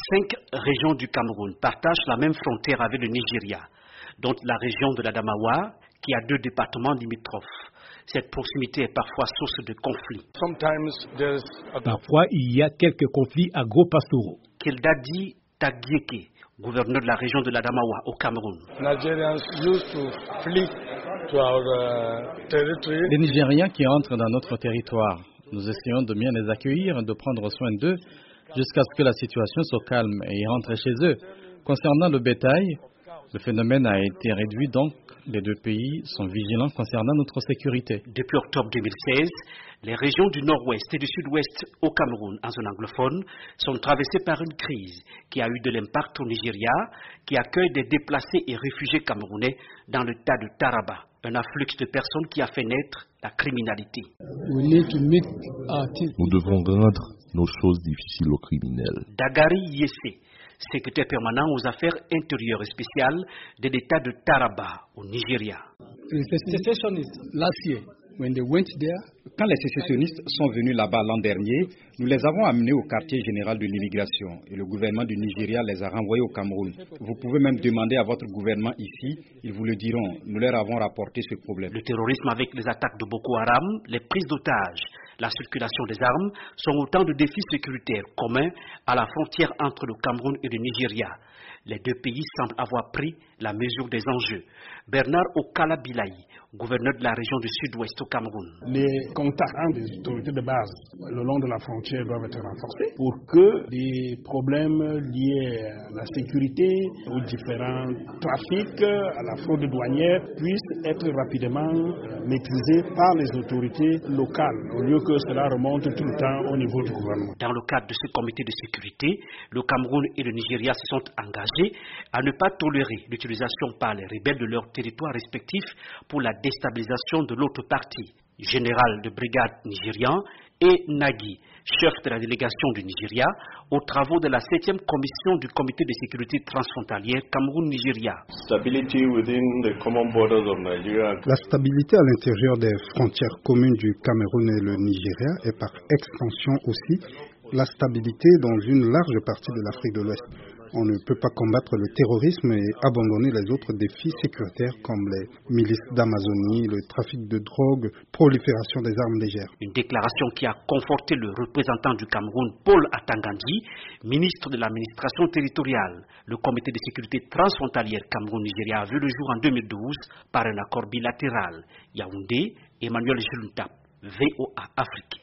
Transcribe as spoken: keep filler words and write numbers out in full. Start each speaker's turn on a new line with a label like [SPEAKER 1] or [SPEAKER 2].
[SPEAKER 1] Cinq régions du Cameroun partagent la même frontière avec le Nigeria, dont la région de l'Adamawa, qui a deux départements limitrophes. Cette proximité est parfois source de conflits.
[SPEAKER 2] Parfois, il y a quelques conflits agro-pastoraux.
[SPEAKER 1] Kildadi Tagieke, gouverneur de la région de l'Adamawa au Cameroun.
[SPEAKER 3] Les Nigériens qui entrent dans notre territoire, nous essayons de bien les accueillir, de prendre soin d'eux, jusqu'à ce que la situation soit calme et ils rentrent chez eux. Concernant le bétail, le phénomène a été réduit, donc les deux pays sont vigilants concernant notre sécurité.
[SPEAKER 1] Depuis octobre deux mille seize, les régions du nord-ouest et du sud-ouest au Cameroun, en zone anglophone, sont traversées par une crise qui a eu de l'impact au Nigeria, qui accueille des déplacés et réfugiés camerounais dans le tas de Taraba, un afflux de personnes qui a fait naître la criminalité.
[SPEAKER 4] Nous devons rendre nos choses difficiles aux criminels.
[SPEAKER 1] Dagari Yese, secrétaire permanent aux affaires intérieures et spéciales de l'État de Taraba, au Nigeria.
[SPEAKER 5] Quand les sécessionnistes sont venus là-bas l'an dernier, nous les avons amenés au quartier général de l'immigration et le gouvernement du Nigeria les a renvoyés au Cameroun. Vous pouvez même demander à votre gouvernement ici, ils vous le diront. Nous leur avons rapporté ce problème.
[SPEAKER 1] Le terrorisme avec les attaques de Boko Haram, les prises d'otages, la circulation des armes sont autant de défis sécuritaires communs à la frontière entre le Cameroun et le Nigeria. Les deux pays semblent avoir pris la mesure des enjeux. Bernard Okala Bilaï, gouverneur de la région du sud-ouest au Cameroun.
[SPEAKER 6] Les contacts des autorités de base le long de la frontière doivent être renforcés pour que des problèmes liés à la sécurité, aux différents trafics, à la fraude douanière puissent être rapidement maîtrisés par les autorités locales, au lieu que cela remonte tout le temps au niveau du gouvernement.
[SPEAKER 1] Dans le cadre de ce comité de sécurité, le Cameroun et le Nigeria se sont engagés à ne pas tolérer l'utilisation par les rebelles de leurs territoires respectifs pour la déstabilisation de l'autre partie. Général de brigade nigérian et Nagui, chef de la délégation du Nigeria, aux travaux de la septième commission du comité de sécurité transfrontalière Cameroun-Nigeria.
[SPEAKER 7] La stabilité à l'intérieur des frontières communes du Cameroun et le Nigeria est par extension aussi la stabilité dans une large partie de l'Afrique de l'Ouest. On ne peut pas combattre le terrorisme et abandonner les autres défis sécuritaires comme les milices d'Amazonie, le trafic de drogue, prolifération des armes légères.
[SPEAKER 1] Une déclaration qui a conforté le représentant du Cameroun, Paul Atangandi, ministre de l'administration territoriale. Le comité de sécurité transfrontalière Cameroun-Nigeria a vu le jour en deux mille douze par un accord bilatéral. Yaoundé, Emmanuel Juntap, V O A Afrique.